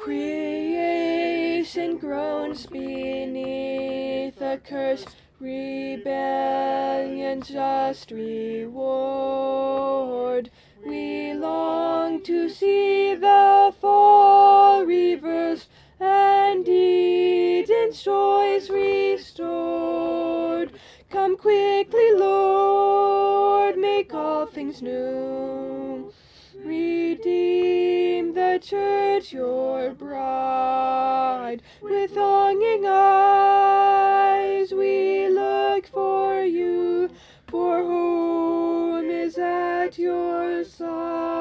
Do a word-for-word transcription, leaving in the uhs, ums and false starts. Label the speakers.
Speaker 1: Creation groans beneath a curse, rebellion's just reward. We long to see the fall reversed and Eden's joys restored. Come quickly, Lord, make all things new. Redeem the church, your bride. With longing eyes we look for you, for home is at your side.